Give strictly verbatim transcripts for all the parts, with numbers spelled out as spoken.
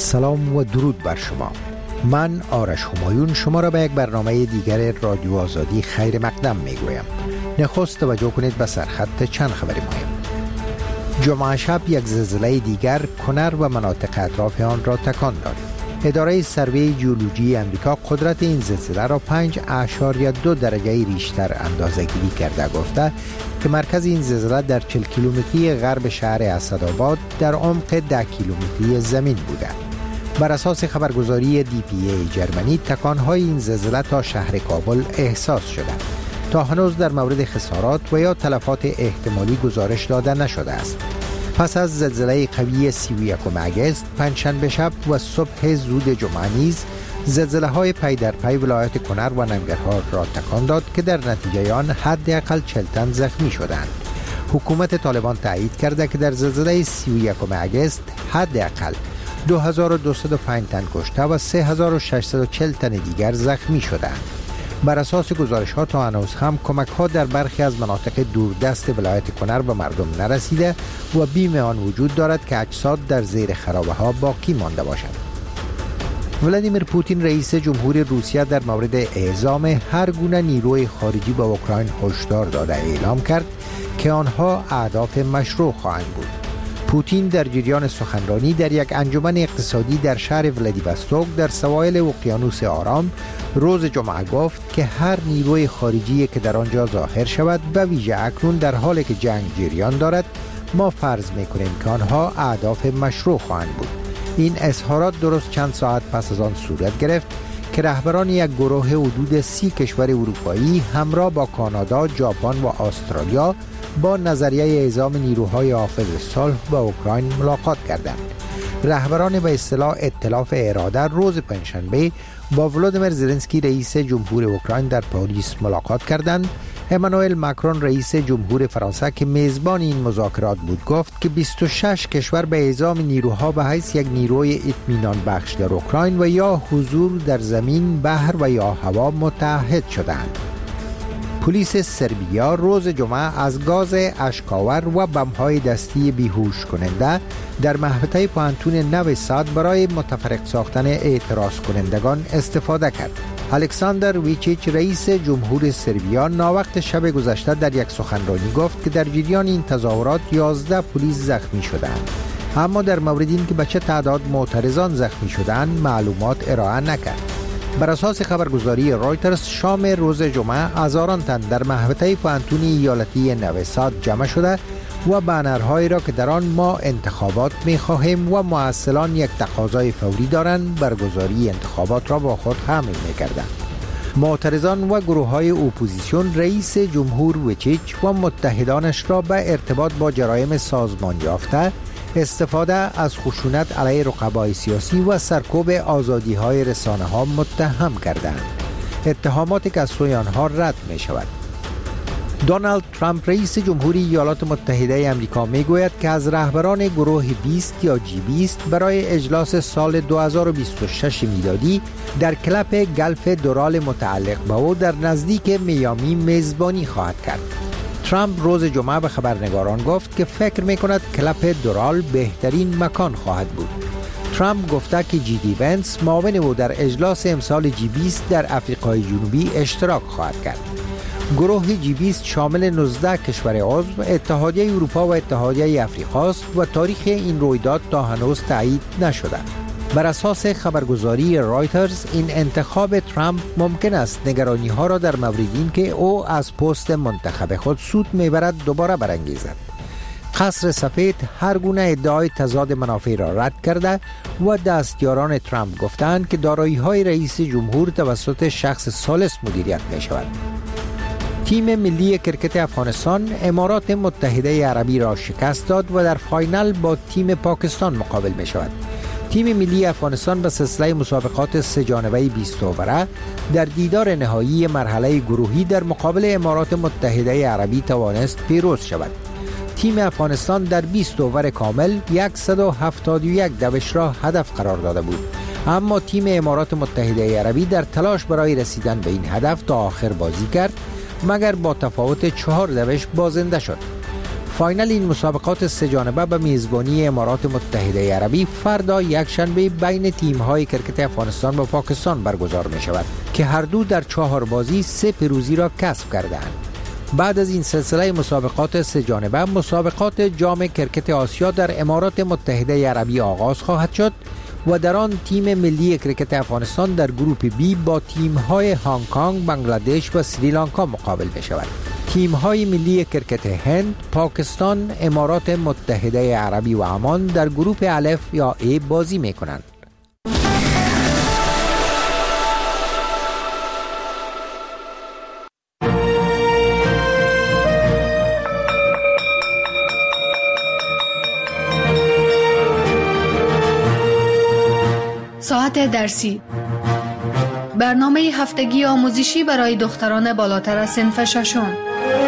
سلام و درود بر شما. من آرش همایون شما را به یک برنامه دیگر رادیو آزادی خیر مقدم می گویم. نخست توجه کنید به سرخط چند خبری مهم. جمعه شب یک زلزله دیگر کنر و مناطق اطراف آن را تکان داد. اداره سروی جیولوژی امریکا قدرت این زلزله را پنج اعشاریه دو درجه ریشتر اندازه‌گیری کرده، گفته که مرکز این زلزله در چهل کیلومتری غرب شهر اسدآباد در عمق ده کیلومتری زمین بوده. بر اساس خبرگزاری دی پی ای جرمنی، تکان‌های این زلزله تا شهر کابل احساس شده. تا هنوز در مورد خسارات و یا تلفات احتمالی گزارش داده نشده است. پس از زلزله قوی سی و یکم اگست، پنجشنبه شب و صبح زود جمعه نیز زلزله های پی در پی ولایت کنر و ننگرهار را تکان داد که در نتیجه آن حداقل چهل تن زخمی شدند. حکومت طالبان تایید کرده که در زلزله سی و یکم اگست حداقل دو هزار و دویست و پنج تن کشته و سه هزار و ششصد و چهل تن دیگر زخمی شدند. بر اساس گزارش ها تا هنوز هم کمک ها در برخی از مناطق دوردست ولایت کنر به مردم نرسیده و بیم آن وجود دارد که اجساد در زیر خرابه ها باقی مانده باشد. ولادیمیر پوتین رئیس جمهور روسیه در مورد اعزام هر گونه نیروی خارجی به اوکراین هشدار داده اعلام کرد که آنها اهداف مشروع خواهند بود. پوتین در جریان سخنرانی در یک انجمن اقتصادی در شهر ولادیوستوک در سواحل اقیانوس آرام روز جمعه گفت که هر نیروی خارجی که در آنجا ظاهر شود به ویژه اکنون در حالی که جنگ جریان دارد، ما فرض می‌کنیم که آنها اهداف مشروع خواهند بود. این اظهارات درست چند ساعت پس از آن صورت گرفت که رهبران یک گروه حدود سی کشور اروپایی همراه با کانادا، ژاپن و استرالیا با نظریه اعزام نیروهای حافظ صلح به اوکراین ملاقات کردند. رهبران به اصطلاح ائتلاف اراده روز پنجشنبه با ولادیمیر زلنسکی رئیس جمهور اوکراین در پاریس ملاقات کردند. امانوئل ماکرون رئیس جمهور فرانسه که میزبان این مذاکرات بود گفت که بیست و شش کشور به اعزام نیروها به حیث یک نیروی اطمینان بخش در اوکراین و یا حضور در زمین، بحر و یا هوا متعهد شدند. پلیس سربیا روز جمعه از گاز اشک‌آور و بمب‌های دستی بیهوش کننده در محوطه پانتون نو ساد برای متفرق ساختن اعتراض کنندگان استفاده کرد. الکساندر ویچیچ رئیس جمهور سربیا ناوقت شب گذشته در یک سخنرانی گفت که در جریان این تظاهرات یازده پلیس زخمی شدند، اما در مورد این که به چه تعداد معترضان زخمی شدند معلومات ارائه نکرد. بر اساس خبرگزاری رایترز شام روز جمعه هزاران تن در محوطه پانتون ایالتی نو ساد جمع شده و بنرهایی را که در آن ما انتخابات می‌خواهیم و معسلان یک تقاضای فوری دارند برگزاری انتخابات را با خود حمل می‌کردند. معترضان و گروه‌های اپوزیسیون رئیس جمهور ویچیچ و متحدانش را به ارتباط با جرایم سازمان یافته، استفاده از خشونت علیه رقبای سیاسی و سرکوب آزادی‌های رسانه‌ها متهم کردند. اتهاماتی که از سوی آنها رد می‌شود. دونالد ترامپ رئیس جمهوری ایالات متحده آمریکا میگوید که از رهبران گروه بیست یا جی بیست برای اجلاس سال دو هزار و بیست و شش میلادی در کلپ گلف دورال متعلق به او در نزدیک میامی میزبانی خواهد کرد. ترامپ روز جمعه به خبرنگاران گفت که فکر میکند کلپ دورال بهترین مکان خواهد بود. ترامپ گفته که جی دی ونس معاون او در اجلاس امسال جی بیست در آفریقای جنوبی اشتراک خواهد کرد. گروه جی بیست شامل نوزده کشور عضو اتحادیه اروپا و اتحادیه آفریقا است و تاریخ این رویداد تا هنوز تایید نشده. بر اساس خبرگزاری رایترز این انتخاب ترامپ ممکن است نگرانی ها را در مورد این که او از پست منتخب خود سود میبرد دوباره برانگیزد. قصر سفید هر گونه ادعای تضاد منافع را رد کرده و دستیاران ترامپ گفتند که دارایی های رئیس جمهور توسط شخص ثالث مدیریت می شود. تیم ملی کرکت افغانستان امارات متحده عربی را شکست داد و در فاینال با تیم پاکستان مقابل می شود. تیم ملی افغانستان به سلسله مسابقات سه جانبه بیست اووره در دیدار نهایی مرحله گروهی در مقابل امارات متحده عربی توانست پیروز شود. تیم افغانستان در بیست اوور کامل صد و هفتاد و یک دوش را هدف قرار داده بود، اما تیم امارات متحده عربی در تلاش برای رسیدن به این هدف تا آخر بازی کرد، مگر با تفاوت چهار دوش بازنده شد. فاینال این مسابقات سه جانبه به میزبانی امارات متحده عربی فردا یک شنبه بین تیم‌های کرکت افغانستان و پاکستان برگزار می شود که هر دو در چهار بازی سه پیروزی را کسب کرده‌اند. بعد از این سلسله مسابقات سه جانبه، مسابقات جام کرکت آسیا در امارات متحده عربی آغاز خواهد شد و در آن تیم ملی کرکت افغانستان در گروپ بی با تیم‌های هنگ کنگ، بنگلادش و سریلانکا مقابل می شود. تیم‌های ملی کرکت هند، پاکستان، امارات متحده عربی و عمان در گروپ الف یا ای بازی می کنند. ساعت درسی، برنامه هفتگی آموزشی برای دختران بالاتر از صنف ششم.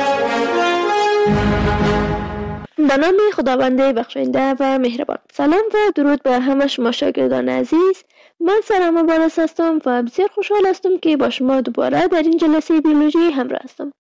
به نام خداوند بخشنده و مهربان. سلام و درود به همه شما شاگردان عزیز. من سرام مبارز هستم و بسیار خوشحال هستم که با شما دوباره در این جلسه بیولوژی همراه هستم.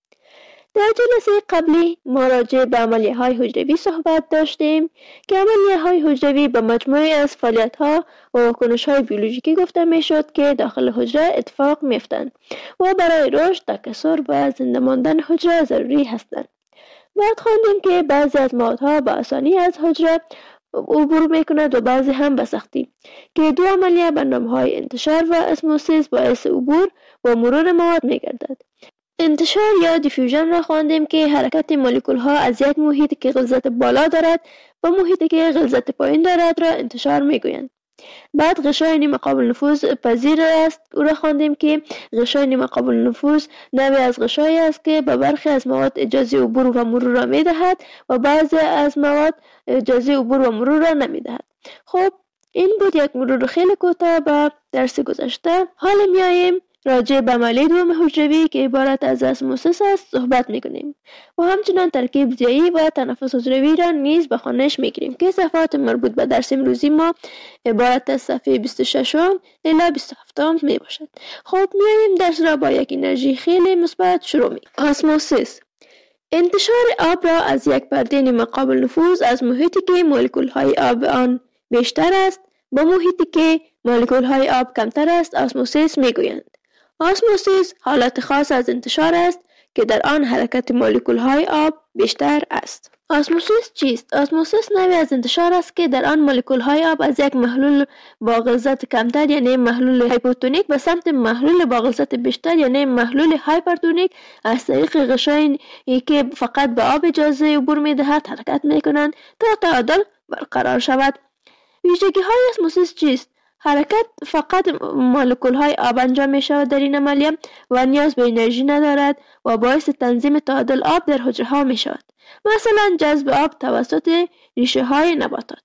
در جلسه قبلی ما راجع به عملیه های حجروی صحبت داشتیم که عملیه های حجروی به مجموعه از فعالیت ها و واکنش های بیولوژیکی گفته می شد که داخل حجره اتفاق می افتند و برای رشد، تکثر و زنده ماندن حجره ضروری هستند. بعد خواندیم که بعضی از موادها به آسانی از حجره عبور می کند و بعضی هم به سختی، که دو عملیه به نام های انتشار و اسموسیس باعث عبور و مرور مواد می گردد. انتشار یا دیفیوژن را خواندیم که حرکت مولکول ها از یک محیطی که غلظت بالا دارد و محیطی که غلظت پایین دارد را انتشار می گویند. بعد غشای نیمه قابل نفوذ پذیر است او را خواندیم که غشای نیمه قابل نفوذ نوعی از غشایی است که به برخی از مواد اجازه عبور و مرور را می دهد و بعضی از مواد اجازه عبور و مرور را نمی دهد. خب این بود یک مرور خیلی کوتاه به درس گذشته. حالا میاییم راجع به عملیه دوم حجروی که عبارت از اسموسیس است صحبت میکنیم و همچنان ترکیب ضیایی و تنفس حجروی را نیز به خوانش میگیریم که صفحات مربوط به درس امروزی ما عبارت از صفحه بیست و شش الی بیست و هفت می باشد. خب میاییم درس را با یک انرژی خیلی مثبت شروع می. اسموسیس انتشار آب را از یک پرده نیمه قابل نفوذ از محیطی که مولکول های آب آن بیشتر است با محیطی که مولکول های آب کمتر است اسموسیس میگویند. اسموسیس حالت خاص از انتشار است که در آن حرکت مولکول های آب بیشتر است. اسموسیس چیست؟ اسموسیس نوعی از انتشار است که در آن مولکول های آب از یک محلول با غلظت کمتر یعنی محلول هایپوتونیک به سمت محلول با غلظت بیشتر یعنی محلول هایپرتونیک از طریق غشایی که فقط به آب اجازه عبور می دهد حرکت می کنند تا تعادل برقرار شود. ویژگی های اسموسیس چیست؟ حرکت فقط مولکول های آب انجام می شود در این عملیه و نیاز به انرژی ندارد و باعث تنظیم تعادل آب در حجره ها می شود، مثلا جذب آب توسط ریشه های نباتات.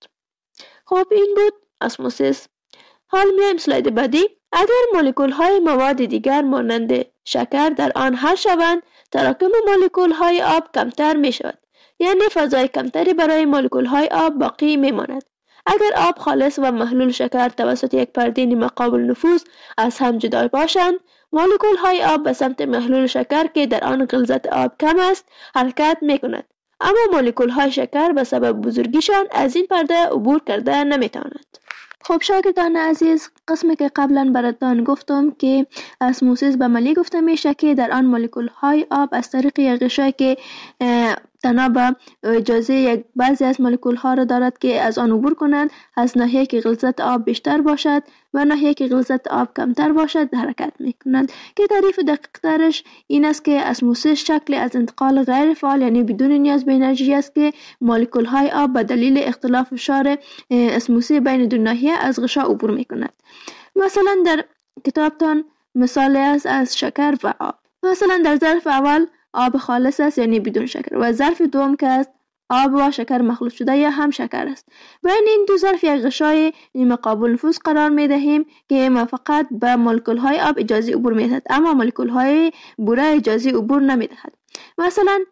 خب این بود اسموسیس. حال میایم اسلاید بعدی. اگر مولکول های مواد دیگر مانند شکر در آن حل شوند تراکم مولکول های آب کمتر می شود، یعنی فضای کمتری برای مولکول های آب باقی می ماند. اگر آب خالص و محلول شکر توسط یک پرده نیمه قابل نفوذ از هم جدا باشند مولکول های آب به سمت محلول شکر که در آن غلظت آب کم است حرکت می کند، اما مولکول های شکر به سبب بزرگیشان از این پرده عبور کرده نمی توانند. خب شاگردان عزیز، قسمی که قبلا براتان گفتم که اسموسیس به عملیه گفته میشه که در آن مولکول های آب از طریق یک غشایی که تنها به اجازه یک بعضی از مولکول ها را دارد که از آن عبور کنند از ناحیه که غلظت آب بیشتر باشد و ناحیه که غلظت آب کمتر باشد حرکت میکنند، که تعریف دقیق ترش این است که اسموسیس شکلی از انتقال غیر فعال یعنی بدون نیاز به انرژی است که مولکول های آب به دلیل اختلاف فشار اسموسی بین دو ناحیه از غشا عبور میکنند. مثلا در کتابتان مثال است از شکر و آب. مثلا در ظرف اول آب خالص است یعنی بدون شکر و ظرف دوم که است آب و شکر مخلوط شده یا هم شکر است. بین این دو ظرف یک غشای نیمه قابل نفوذ قرار می دهیم که ما فقط به مولکول های آب اجازه عبور می دهد اما مولکول های بوره اجازه عبور نمی دهد. مثلا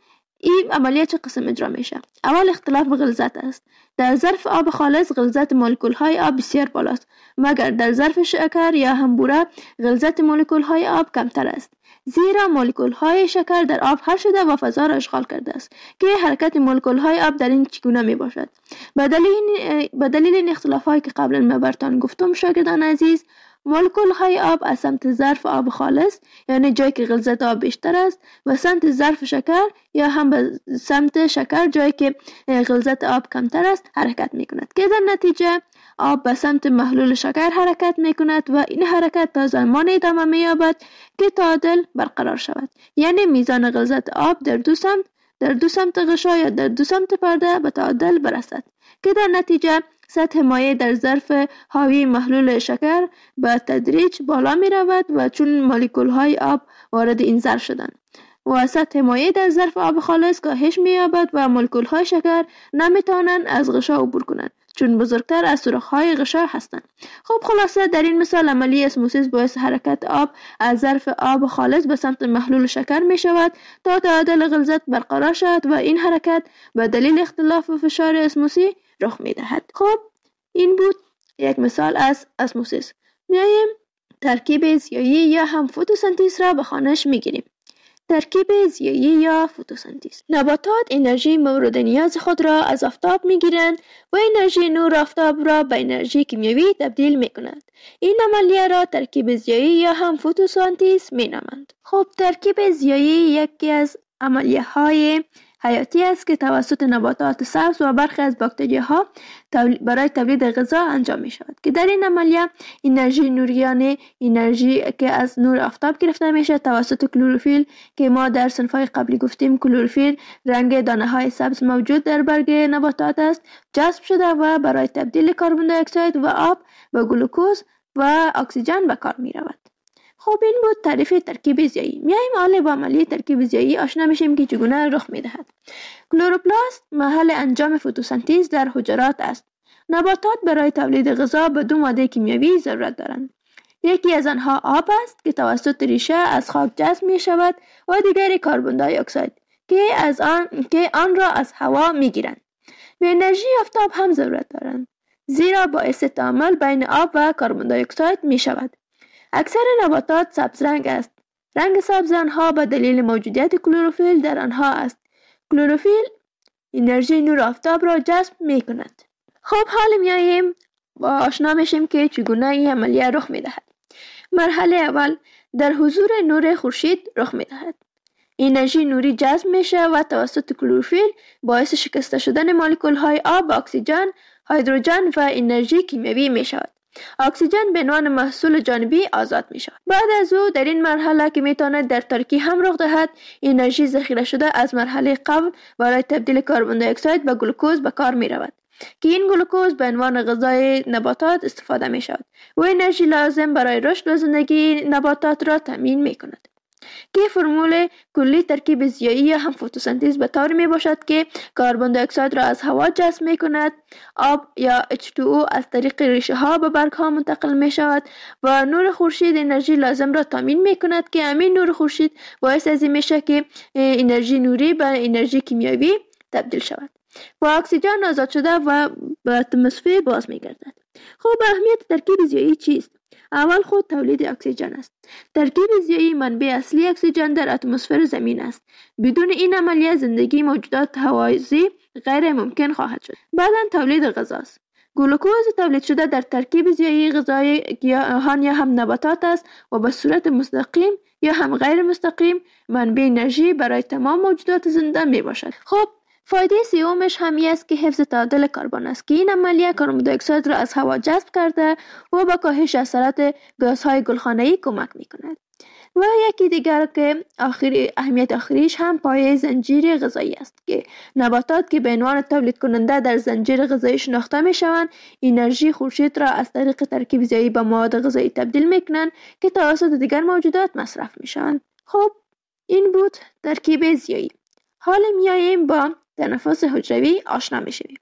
این عملیه چه قسم اجرا میشه؟ اول اختلاف غلظت است. در ظرف آب خالص غلظت مولکول های آب بسیار بالاست، مگر در ظرف شکر یا همبوره غلظت مولکول های آب کمتر است، زیرا مولکول های شکر در آب حل شده و فضا را اشغال کرده است. که حرکت مولکول های آب در این چگونه می باشد؟ به دلیل به دلیل این اختلاف هایی که قبلا ما براتون گفتم شاگردان عزیز، مولکول های آب از سمت ظرف آب خالص، یعنی جایی که غلظت آب بیشتر است، و سمت ظرف شکر یا هم به سمت شکر جایی که غلظت آب کمتر است حرکت می کند، که در نتیجه آب به سمت محلول شکر حرکت می کند و این حرکت تا زمانی ادامه می یابد که تعادل برقرار شود، یعنی میزان غلظت آب در دو سمت در دو سمت غشا یا در دو سمت پرده به تعادل برسد، که در نتیجه سطح مایع در ظرف حاوی محلول شکر به تدریج بالا می رود و چون مولکول های آب وارد این ظرف شدند و سطح مایع در ظرف آب خالص کاهش می یابد و مولکول های شکر نمی توانند از غشا عبور کنند چون بزرگتر از سوراخ های غشا هستند. خب خلاصه در این مثال عملی اسموسیس باعث حرکت آب از ظرف آب خالص به سمت محلول شکر می شود تا تعادل غلظت برقرار شود و این حرکت به دلیل اختلاف فشار اسموسی رخ می دهد. خب این بود یک مثال از اسموسیس. میایم ترکیب زیایی یا هم فتوسنتز را به خوانش می گیریم. ترکیب زیایی یا فتوسنتز. نباتات انرژی مورد نیاز خود را از آفتاب می گیرند و انرژی نور آفتاب را به انرژی کیمیایی تبدیل می کنند. این عملیه را ترکیب زیایی یا هم فتوسنتز می نامند. خب ترکیب زیایی یکی از عملیه های حیاتی است که توسط نباتات سبز و برخی از باکتریاها برای تولید غذا انجام می شود، که در این عملیه انرژی نوریانه، انرژی که از نور آفتاب گرفته می شود توسط کلروفیل که ما در صنفهای قبلی گفتیم کلروفیل رنگ دانه های سبز موجود در برگ نباتات است، جذب شده و برای تبدیل کربن دی اکساید و آب به گلوکوز و اکسیژن به کار می رود. خب این بود تعریف ترکیب زیایی. میایم حالا با عملیه ترکیب زیایی آشنا میشیم که چگونه رخ میدهد. کلوروپلاست محل انجام فتوسنتز در حجرات است. نباتات برای تولید غذا به دو ماده کیمیایی ضرورت دارند. یکی از آنها آب است که توسط ریشه از خاک جذب می شود و دیگری کربن دی اکساید که از آن که آن را از هوا میگیرند. به انرژی آفتاب هم ضرورت دارند زیرا باعث تعامل بین آب و کربن دی اکساید می شود. اکثر نباتات سبز رنگ است. رنگ سبز آنها به دلیل موجودیت کلروفیل در آنها است. کلروفیل انرژی نور آفتاب را جذب می کند. خب حالا میاییم با آشنا میشیم که چگونه این عملیه رخ می دهد. مرحله اول در حضور نور خورشید رخ می دهد. انرژی نوری جذب میشه و توسط کلروفیل باعث شکسته شدن مولکول های آب و اکسیژن، هیدروژن و انرژی کیمیایی می شود. اکسیژن به عنوان محصول جانبی آزاد می شود. بعد از او در این مرحله که می تواند در تاریکی هم رخ دهد، انرژی ذخیره شده از مرحله قبل برای تبدیل کربن دی اکساید به گلوکوز به کار می رود که این گلوکوز به عنوان غذای نباتات استفاده می شود و انرژی لازم برای رشد و زندگی نباتات را تامین می کند. که فرمول کلی ترکیب زیایی یا هم فتوسنتز به طور می باشد که کربن دی اکساید را از هوا جذب می کند، آب یا اچ تو او از طریق ریشه ها به برگ ها منتقل می شود و نور خورشید انرژی لازم را تامین می کند که همین نور خورشید باعث از این می شود که انرژی نوری به انرژی کیمیایی تبدیل شود و اکسیژن آزاد شده و به اتمسفر باز می گردد. خب اهمیت ترکیب زیایی چیست؟ اول خود تولید اکسیژن است. ترکیب زیایی منبع اصلی اکسیژن در اتمسفر زمین است. بدون این عملیه زندگی موجودات هوازی غیر ممکن خواهد شد. بعداً تولید غذا است. گلوکوز تولید شده در ترکیب زیایی غذای گیاهان یا هم نباتات است و به صورت مستقیم یا هم غیر مستقیم منبع انرژی برای تمام موجودات زنده می باشد. خب فایده سومش همی است که حفظ تعادل کربن است که این عملیه کربن دی اکساید را از هوا جذب کرده و به کاهش اثرات گازهای گلخانه‌ای کمک می کند. و یکی دیگر که آخری اهمیت آخریش هم پایه زنجیره غذایی است که نباتات که به عنوان تولید کننده در زنجیره غذایی شناخته می شوند انرژی خورشید را از طریق ترکیب زیایی به مواد غذایی تبدیل می کنند که توسط دیگر موجودات مصرف می شوند. خب این بود ترکیب زیایی. حالا میاییم با تنفس حجروی آشنا میشویم.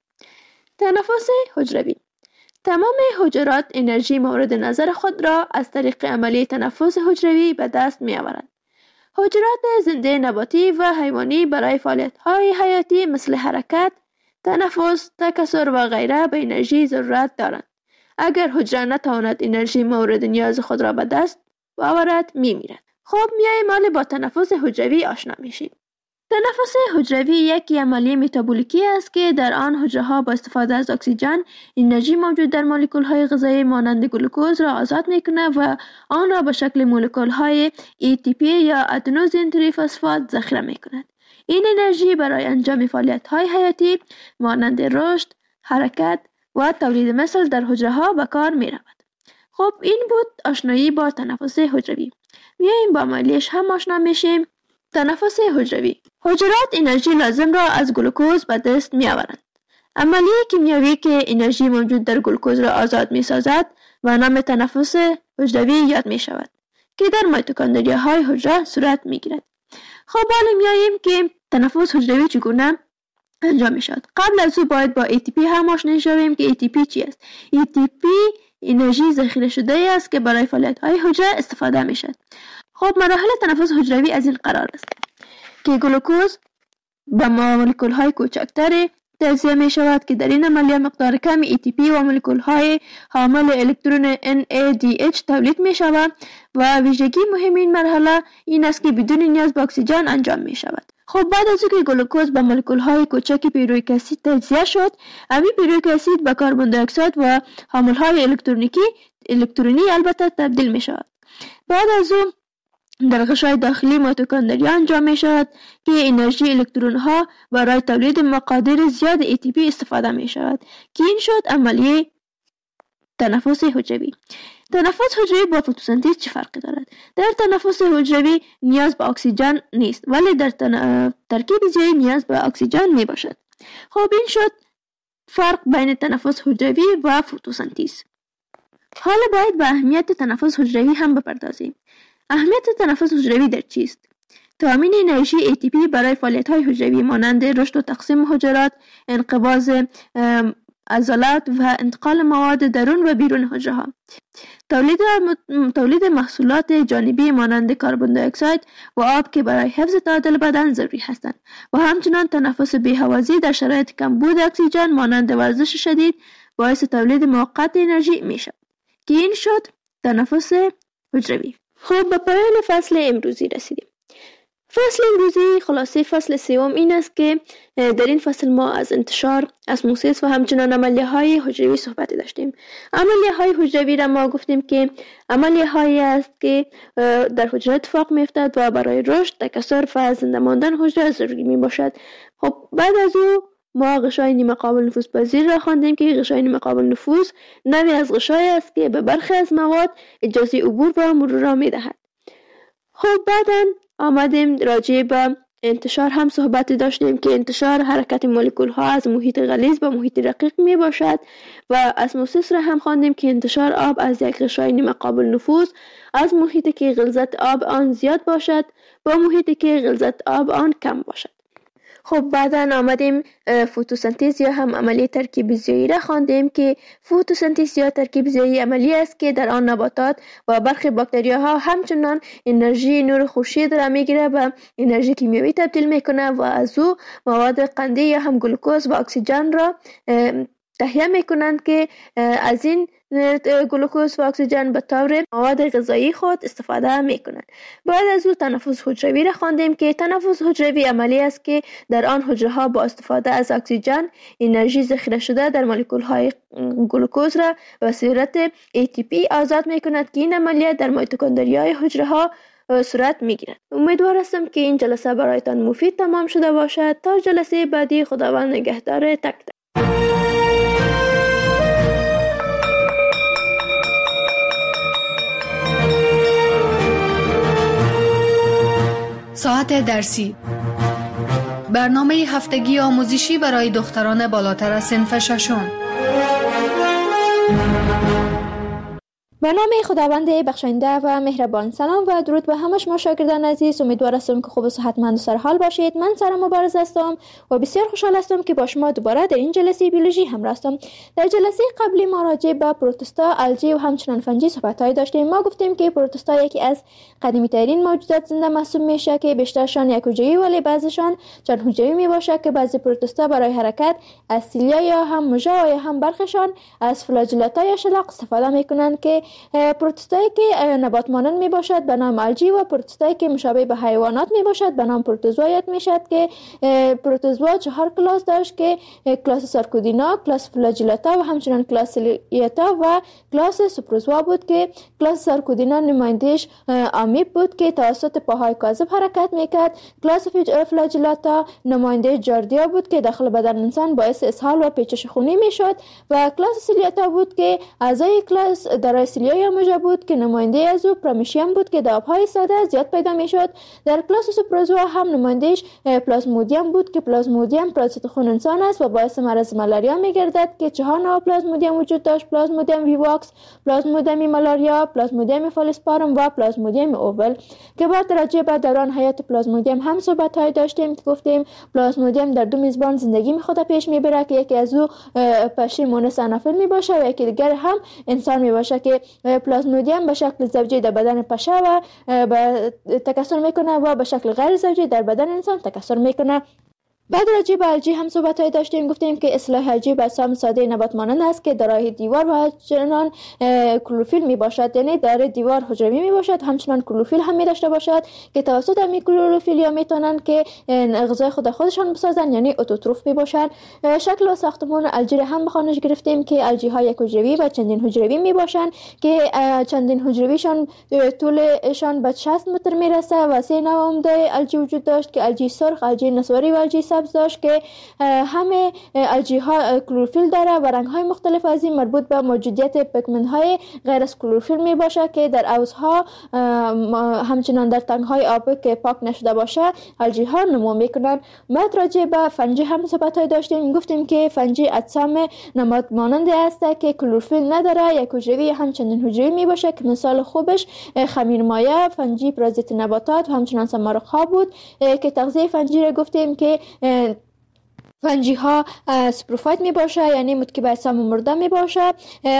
تنفس حجروی. تمام حجرات انرژی مورد نظر خود را از طریق عملیه تنفس حجروی به دست می آورند. حجرات زنده نباتی و حیوانی برای فعالیت‌های حیاتی مثل حرکت، تنفس، تکثر و غیره به انرژی ضرورت دارند. اگر حجره نتواند انرژی مورد نیاز خود را به دست آورد میمیرد. خب میاییم حالا با تنفس حجروی آشنا میشیم. تنفس حجروی یک عملیه متابولیکی است که در آن حجره ها با استفاده از اکسیژن انرژی موجود در مولکول های غذایی مانند گلوکوز را آزاد میکنه و آن را به شکل مولکول های ای تی پی یا ادنوزین تریفسفات ذخیره میکند. این انرژی برای انجام فعالیت های حیاتی مانند رشد، حرکت و تولید مثل در حجره ها به کار می رود. خب این بود آشنایی با تنفس حجروی. میاییم با عملیش هم آشنا میشیم. تنفس حجروی. حجرات انرژی لازم را از گلوکوز به دست می آورند. عملیه کیمیایی که انرژی موجود در گلوکوز را آزاد می سازد و نام تنفس حجروی یاد می شود که در میتوکندریا های حجره صورت می گیرد. خب حالا میاییم که تنفس حجروی چگونه انجام می شود. قبل از او باید با ای تی پی هم آشنا شویم که ای تی پی چی است. ای تی پی انرژی ذخیره شده است که برای فعالیت های حجره استفاده می شود. خب مراحل تنفس حجروی از این قرار است که گلوکوز به مولکول های کوچکتر تجزیه می شود که در این عملیه مقدار کمی ای تی پی و مولکول های حامل الکترون ان ای دی اچ تولید می شود و ویژگی مهم این مرحله این است که بدون نیاز به اکسیژن انجام می شود. خب بعد از اینکه گلوکوز به مولکول های کوچک پیرویک اسید تجزیه شد، همین پیرویک اسید به کربن دی اکساید و حامل های الکترونیکی الکترونی البته تبدیل می شود. بعد از اون در غشای داخلی میتوکندریا انجام می شود که انرژی الکترون ها برای تولید مقادیر زیاد ای تی پی استفاده می شود که این شد عملیه تنفس حجروی. تنفس حجروی با فتوسنتز چه فرقی دارد؟ در تنفس حجروی نیاز به اکسیژن نیست ولی در تن... ترکیب زیایی نیاز به اکسیژن می باشد. خب این شد فرق بین تنفس حجروی و فتوسنتز. حالا باید به اهمیت تنفس حجروی هم بپردازیم. اهمیت تنفس حجروی در چیست؟ تامین انرژی ای تی پی برای فعالیت‌های حجروی مانند رشد و تقسیم حجرات، انقباض عضلات و انتقال مواد درون و بیرون حجره ها. تولید تولید محصولات جانبی مانند کربن دی اکساید و آب که برای حفظ تعادل بدن ضروری هستند و همچنین تنفس بی‌هوازی در شرایط کمبود اکسیژن مانند ورزش شدید باعث تولید موقت انرژی می شود که این شد تنفس حجروی. خب به پایان فصل امروزی رسیدیم. فصل امروزی خلاصه فصل سوم این است که در این فصل ما از انتشار، اسموسیس و همچنان عملیه های حجروی صحبت داشتیم. عملیه های حجروی را ما گفتیم که عملیه هایی است که در حجره اتفاق می افتد و برای رشد، تکثر و زنده ماندن حجره ضروری می باشد. خب بعد از او ما غشای نیمه قابل نفوذ پذیر را خواندیم که غشای نیمه قابل نفوذ نوعی از غشای است که به برخی از مواد اجازه عبور و مرور را می دهد. خب بعداً آمدیم راجع به انتشار هم صحبت داشتیم که انتشار حرکت مولکول ها از محیط غلیظ به محیط رقیق می باشد و اسموسیس را هم خواندیم که انتشار آب از یک غشای نیمه قابل نفوذ از محیطی که غلظت آب آن زیاد باشد با محیطی که غلظت آب آن کم باشد. خب بعدا آمدیم فتوسنتز یا هم عملیه ترکیب زیایی را خواندیم که فتوسنتز یا ترکیب زیایی عملی است که در آن نباتات و برخی باکتریاها همچنان انرژی نور خورشید را میگیره و انرژی کیمیایی تبدیل میکنه و از او مواد قندی یا هم گلوکوز و اکسیژن را تهیه میکنند که از این گلوکوز و اکسیژن به طور مواد غذایی خود استفاده میکنند. بعد از او تنفس حجروی را خواندیم که تنفس حجروی عملی است که در آن حجره ها با استفاده از اکسیژن انرژی ذخیره شده در مولکول های گلوکوز را به صورت ای تی پی آزاد میکند که این عملیات در میتوکندریای حجره ها صورت میگیرد. امیدوار هستم که این جلسه برایتان مفید تمام شده باشد. تا جلسه بعدی خداوند نگهدار تک تک. ساعت درسی، برنامه هفتگی آموزشی برای دختران بالاتر از صنف ششم. به نام خداوند بخشنده و مهربان. سلام و درود به همه شما شاگردان عزیز. امیدوار هستم که خوب و صحتمند و سرحال باشید. من سارا مبارز هستم و بسیار خوشحال هستم که با شما دوباره در این جلسه بیولوژی همراه هستم. در جلسه قبلی ما راجع به پروتوستا، الژی و همچنین فنجی صحبت‌های داشتیم. ما گفتیم که پروتوستا یکی از قدیمی ترین موجودات زنده محسوب میشه که بیشترشان یک حجروی ولی بعضیشان چند حجروی میباشه که بعضی پروتوستا برای حرکت از سیلیا یا هم موژه یا هم برخشان از فلاجلتا یا شلاق استفاده میکنند که پروتوستایی که نبات مانند می باشد به نام الژی و پروتوستایی که مشابه به حیوانات می باشد به نام پروتوزوا یاد می شد که پروتوزوا چهار کلاس داشت که کلاس سارکودینا، کلاس فلاجلتا و همچنین کلاس سیلیتا و کلاس سوپروزوا بود که کلاس سارکودینا نمایندهش آمیب بود که توسط پاهای کاذب حرکت میکرد. کلاس فلاجلتا نماینده جاردیا بود که داخل بدن انسان باعث اسهال و پیچش خونی میشد و کلاس سیلیتا بود که اعضای کلاس در سیلیا یا موژه بود که نماینده از او پرامیشیم بود که دابهای ساده زیاد پیدا میشد. در کلاس سوپروزوا هم نمایندهش پلازمودیم بود که پلازمودیم پرازیت خون انسان است و باعث مرض مالاریا میگردد که چهار نوع پلازمودیم وجود داشت: پلازمودیم ویواکس، پلازمودیم مالاریا، پلازمودیم فالسپارم و پلازمودیم اوول که بعد راجع به دوران حیات پلازمودیم هم صحبت های داشتیم که گفتیم پلازمودیم در دو میزبان زندگی می خود پیش میبره که یکی از او پشه مونس انافیل می باشه و یکی دیگر هم انسان می باشه که پلازمودیم به شکل زوجی در بدن پشه و تکثر میکنه و به شکل غیر زوجی در بدن انسان تکثر میکنه. بعد راجع به الژی هم صحبت‌های داشتیم. گفتیم که اصطلاح الژی به اجسام ساده نبات مانند است که دارای دیوار و همچنان کلروفیل می باشد، یعنی دارای دیوار حجروی می باشد، همچنان کلروفیل هم می داشته باشد که توسط همین کلروفیل یا میتونن که غذای خود خودشان بسازن، یعنی اتوتروف می باشند. شکل و ساختمان الژی هم بخوانش گرفتیم که الژی ها یک حجروی و چندین حجروی می باشند که چندین حجرویشان طولشان به شصت متر می رسه و سه نوع عمده الژی وجود داشت که الژی سرخ، الژی نسواری و الژی داشت که همه الژی ها کلروفیل داره و رنگ های مختلف از این مربوط به موجودیت پیگمنت های غیر از کلروفیل می باشه که در حوضها همچنان در تنگ های آبی که پاک نشده باشه الژی ها نمو میکنن. بعد راجع به فنجی هم صحبت های داشتیم. گفتیم که فنجی اجسام نبات مانند است که کلروفیل نداره، یک حجروی همچنین حجروی می باشه که مثال خوبش خمیرمایه، فنجی پرازیت نباتات و همچنان سمارق ها بود که تغذیه فنجی را گفتیم که فنجی ها سپروفایت می باشه، یعنی متکی به اجسام مرده می باشه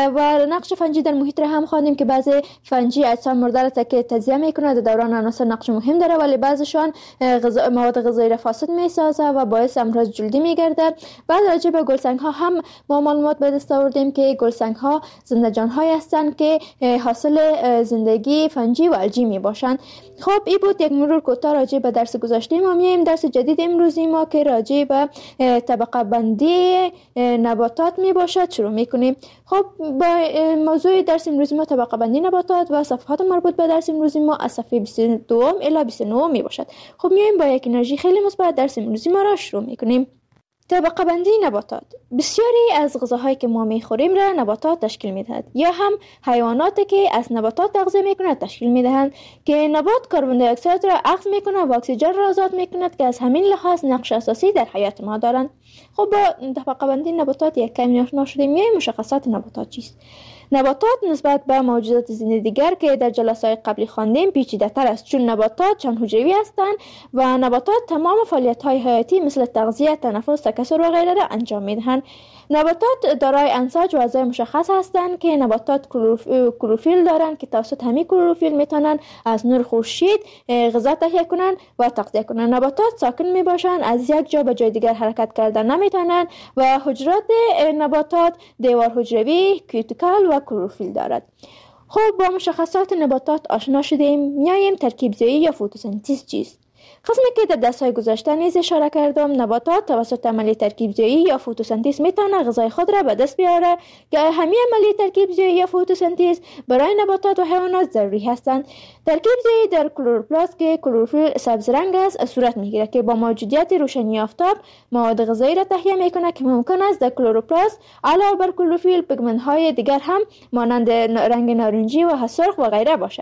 و نقش فنجی در محیط را هم خواندیم که بعضی فنجی اجسام مرده را تکه تجزیه میکنه، در دوران عناصر نقش مهم داره ولی بعضیشان غذا مواد غذایی را فاسد می سازه و باعث امراض جلدی می گرده. بعد راجع به گلسنگ ها هم ما معلومات به دست آوردیم که گلسنگ ها زنده جان های هستند که حاصل زندگی فنجی و الژی می باشند. خب این بود یک مرور کوتاه راجع به درس گذشته. ما میایم درس جدید امروزی ما که راجع به طبقه بندی نباتات می باشد شروع می کنیم. خب با موضوع درس امروزی ما طبقه بندی نباتات و صفحات مربوط به درس امروزی ما از صفحه بیست و دو الی بیست و نه می باشد. خب میایم با یک انرژی خیلی مثبت درس امروزی ما را شروع می کنیم. طبقه بندی نباتات. بسیاری از غذاهایی که ما میخوریم را نباتات تشکیل میدهد یا هم حیواناتی که از نباتات تغذیه میکنند تشکیل میدهند که نبات کربن دی اکساید را اخذ میکنه و اکسیژن را آزاد میکند که از همین لحاظ نقش اساسی در حیات ما دارند. خب با طبقه بندی نباتات یک کمی آشنا شدیم. میایم مشخصات نباتات چیست؟ نباتات نسبت به موجودات زنده دیگر که در جلسات قبلی خواندیم پیچیده تر است، چون نباتات چند حجروی هستند و نباتات تمام فعالیت های حیاتی مثل تغذیه، تنفس، تکثر و غیره را انجام میدهند. نباتات دارای انساج و اعضای مشخص هستند که نباتات کلروفیل دارند که توسط همین کلروفیل میتونن از نور خورشید غذا تهیه کنند و تغذیه کنند. نباتات ساکن می باشند، از یک جا به جای دیگر حرکت کردن نمیتونند و حجرات نباتات دیوار حجروی، کیوتیکل و کلروفیل دارد. خب با مشخصات نباتات آشنا شدیم. میایم ترکیب زایی یا فتوسنتز چیست؟ قسمی که در درس‌های گذشته نیز اشاره کردم، نباتات توسط عملی ترکیب زایی یا فتوسنتز میتونه غذای خود را به دست بیاره که همین عملی ترکیب زایی یا فتوسنتز برای نباتات و حیوانات ضروری هستند. ترکیب زایی در کلروپلاست که کلروفیل سبز رنگ است صورت میگیره که با موجودیت روشنی آفتاب مواد غذایی را تهیه میکنه که ممکن است در کلروپلاست علاوه بر کلروفیل پیگمنت های دیگر هم مانند رنگ نارنجی و سرخ و غیره باشه.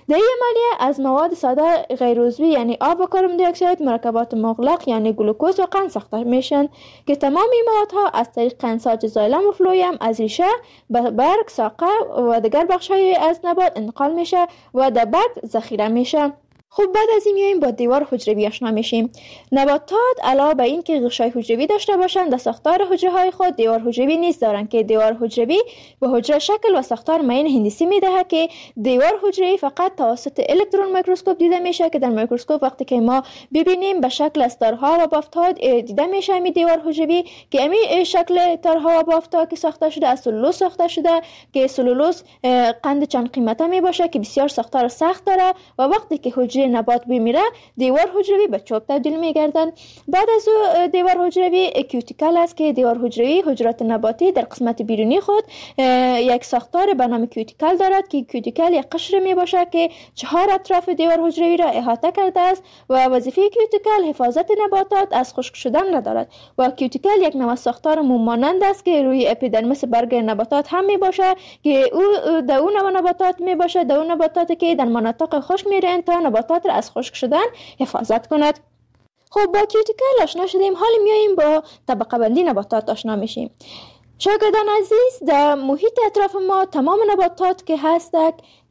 در این عملیه از مواد ساده غیر عضوی یعنی آب و کربن دی اکساید مرکبات مغلق یعنی گلوکوز و قند ساخته میشن که تمام این موادها از طریق انساج زایلم و فلویم از ریشه به برگ، ساقه و دیگر بخش‌های از نبات انتقال میشه و در برگ ذخیره میشه. خب بعد از این میایم با دیوار حجروی آشنا میشیم. نباتات علاوه بر این که غشای حجروی داشته باشند، در ساختار حجره های خود دیوار حجروی نیز دارند که دیوار حجروی به حجره شکل و ساختار معین هندسی میدهد که دیوار حجروی فقط توسط الکترون میکروسکوپ دیده میشه که در میکروسکوپ وقتی که ما ببینیم به شکل از تارها و بافت‌ها دیده میشه. می دیوار حجروی که امی شکل تارها و بافت‌ها که ساخته شده از سلولوز ساخته شده که سلولوز قند چند قیمته می باشه که بسیار ساختار سخت داره و وقتی که حجره نبات بمیره دیوار حجروی به چوب تبدیل میگردن. بعد از او دیوار حجروی کیوتیکل است که دیوار حجروی حجرات نباتی در قسمت بیرونی خود یک ساختار به نام کیوتیکل دارد که کیوتیکل یک قشر می باشه که چهار اطراف دیوار حجروی را احاطه کرده است و وظیفه کیوتیکل حفاظت نباتات از خشک شدن ندارد و کیوتیکل یک نوع ساختار موم مانند است که روی اپیدرمیس برگ نباتات هم می باشه که او در اون نوع نباتات می باشه در اون نباتاتی که در مناطق خشک میرن تا نباتات را از خشک شدن حفاظت کند. خب با کیوتیکل آشنا شدیم، حالا میاییم با طبقه بندی نباتات آشنا میشیم. شاگردان عزیز، در محیط اطراف ما تمام نباتات که هستند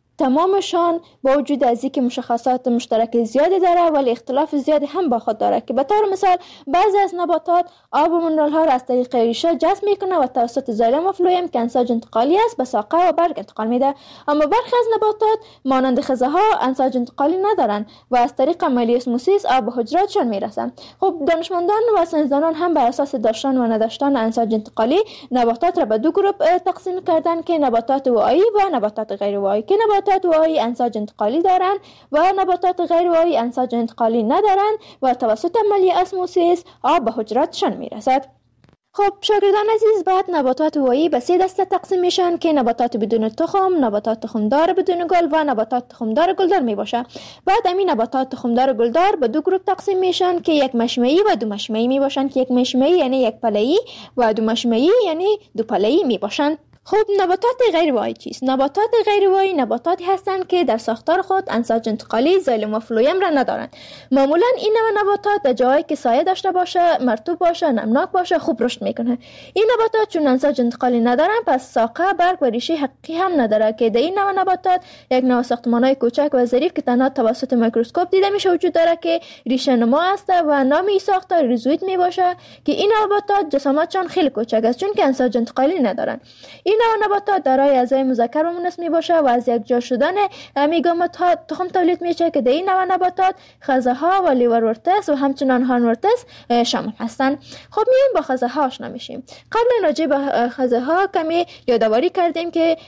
تمامشان با وجود از اینکه مشخصات مشترک زیادی داره ولی اختلاف زیادی هم با خود داره که به طور مثال بعضی از نباتات آب و منرال ها را از طریق ریشه جذب میکنه و توسط زایلم و فلویم که انساج انتقالی است به ساقه و برگ انتقال میده، اما برخی از نباتات مانند خزه ها انساج انتقالی ندارن و از طریق عملیه اسموسیس آب به حجراتشان میرسن. خب دانشمندان و ساینسدانان هم بر اساس داشتن و نداشتن انساج انتقالی نباتات را به دو گروه تقسیم کردن که نباتات واعی و نباتات غیر واعی که نباتات واعی انساج انتقالی دارند و نباتات غیر واعی انساج انتقالی ندارند و توسط عملیه اسموسیس آب به حجراتشان میرسد. خب شاگردان عزیز، بعد نباتات واعی به سه دسته تقسیم میشن که نباتات بدون تخم، نباتات تخمدار بدون گل و نباتات تخمدار گلدار می باشه. بعد همین نباتات تخمدار گلدار به دو گروه تقسیم میشن که یک مشمعی و دو مشمعی می باشن که یک مشمعی یعنی یک پله‌ای و دو مشمعی یعنی دو پله‌ای می باشن. خب نباتات غیر واعی چیست؟ نباتات غیر واعی نباتاتی هستند که در ساختار خود انساج انتقالی زایلم و فلویم را ندارند. معمولا این نوع نباتات در جایی که سایه داشته باشه، مرطوب باشه، نمناک باشه خوب رشد میکنه. این نباتات چون انساج انتقالی ندارن پس ساقه، برگ و ریشه حقیقی هم نداره که در این نوع نباتات یک نوع ساختمان‌های کوچک و ظریف که تنها توسط میکروسکوپ دیده میشه وجود داره که ریشه نما است و نام این ساختار ریزوید می باشه که این نباتات جسامتشان خیلی کوچک است چون که انساج انتقالی ندارن. این نوع نباتات دارای اعضای مذکر و مؤنث می باشه و از یک جا شدن میگامات ها تخم تولید میشه که در این نوع نباتات خزه ها و لیورورتس و همچنان هارنورتس شامل هستند. خب میایم با خزه ها آشنا میشیم. قبلا راجع به خزه ها کمی یادآوری کردیم که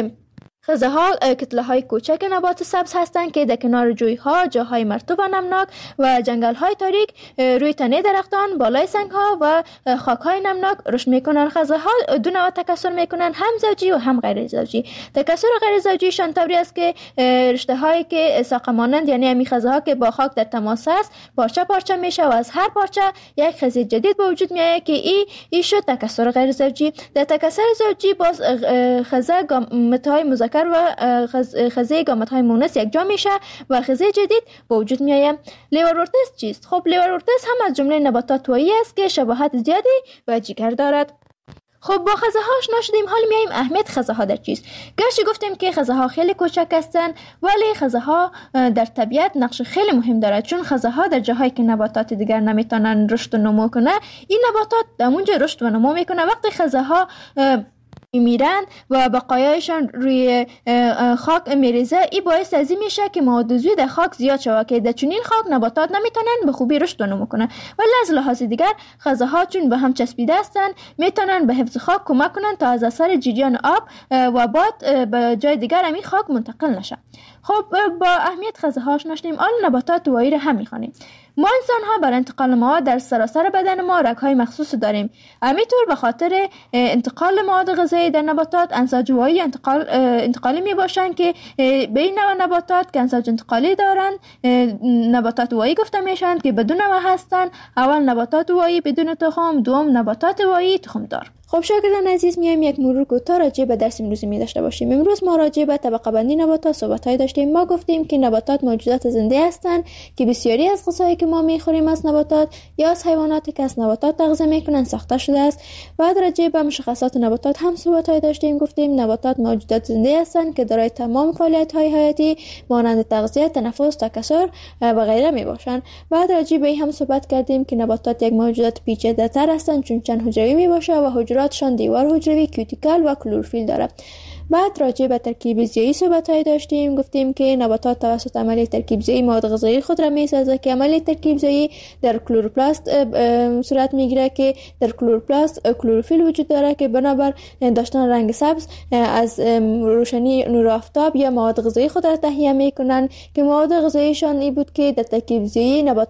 خزه ها کتله های کوچک نبات سبز هستند که در کنار جوی ها، جاهای مرطوب و نمناک و جنگل های تاریک روی تنه درختان، بالای سنگ ها و خاک های نمناک رشد میکنن. خزه ها دو نوع تکثر میکنن، هم زوجی و هم غیر زوجی. تکثر غیر زوجیشان طوری است که رشته هایی که ساقه مانند یعنی همین خزه ها که با خاک در تماس است پارچه پارچه میشه و از هر پارچه یک خزه جدید به وجود میاد که این ای شد تکثر غیر زوجی. در تکثر زوجی باز خزه گامت های مذکر و خزه گامت های مونس یک جا میشه و خزه جدید به وجود میآید. لیورورتس چیست؟ خب لیورورتس هم از جمله نباتات واعی است که شباهت زیادی و جگر دارد. خب با خزه ها آشنا شدیم، حالا میایم اهمیت خزه ها در چیست. گرچه گفتیم که خزه ها خیلی کوچک هستند ولی خزه ها در طبیعت نقش خیلی مهم دارد، چون خزه ها در جاهایی که نباتات دیگر نمیتونن رشد و نمو کنه این نباتات در اونجا رشد و نمو میکنه. وقتی خزه ها میرن و بقایایشان روی خاک میریزه این باعث از این میشه که مواد عضوی در خاک زیاد شود که در چنین خاک نباتات نمیتونن به خوبی رشد و نمو کنن. ولی از لحاظ دیگر خزه ها چون به هم چسبیده هستن میتونن به حفظ خاک کمک کنن تا از اثر جریان آب و باد به جای دیگر همین خاک منتقل نشه. خب با اهمیت خزه ها آشنا شدیم، آن نباتات واعی را هم میخوانیم. ما انسان ها برای انتقال مواد در سراسر بدن ما رگ های مخصوص داریم. همینطور به خاطر انتقال مواد غذایی در نباتات انساج واعی انتقال انتقالی می باشند که به این نوع نباتات که انساج انتقالی دارند نباتات واعی گفته میشن که بدون نوع هستند. اول نباتات واعی بدون تخم، دوم نباتات واعی تخم دار. خب شاگردان عزیز، میایم یک مرور کوتاه راجع به درس امروز می داشته باشیم. امروز ما راجع به طبقه بندی نباتات صحبت‌های داشتیم. ما گفتیم که نباتات موجودات زنده هستند که بسیاری از غذایی که ما میخوریم از نباتات یا از حیواناتی که از نباتات تغذیه میکنن ساخته شده است. بعد راجع به مشخصات نباتات هم صحبت‌های داشتیم. گفتیم نباتات موجودات زنده هستند که دارای تمام فعالیت‌های حیاتی مانند تغذیه، تنفس، تکثر و غیره میباشند. بعد راجع به این هم صحبت کردیم که نباتات یک موجودات پیچیده‌تر هستند چون چند حجروی میباشه و حجراتشان دیوار حجروی، کیوتیکل و کلروفیل داره. بعد راجع به ترکیب زیایی صحبت‌های داشتیم. گفتیم که نباتات توسط عملیه ترکیب زیایی مواد غذایی خود را می‌سازند که عملیه ترکیب زیایی در کلروپلاست صورت میگیره که در کلروپلاست کلروفیل وجود داره که بنابر داشتن رنگ سبز از روشنی نور آفتاب یا مواد غذایی خود را تهیه میکنن که مواد غذاییشان این بود که در ترکیب زیایی نبات